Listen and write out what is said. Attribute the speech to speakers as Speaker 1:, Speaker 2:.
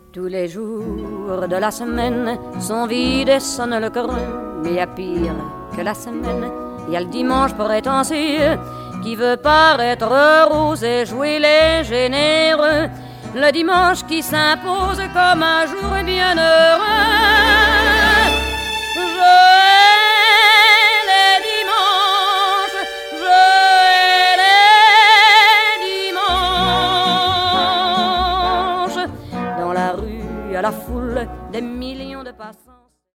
Speaker 1: Tous les jours de la semaine sont vides et sonnent le creux. Mais y a pire que la semaine, y a le dimanche prétentieux qui veut paraître rose et jouer les généreux. Le dimanche qui s'impose comme un jour bien heureux. Je hais les dimanches, je hais les dimanches. Dans la rue, à la foule des millions de passants.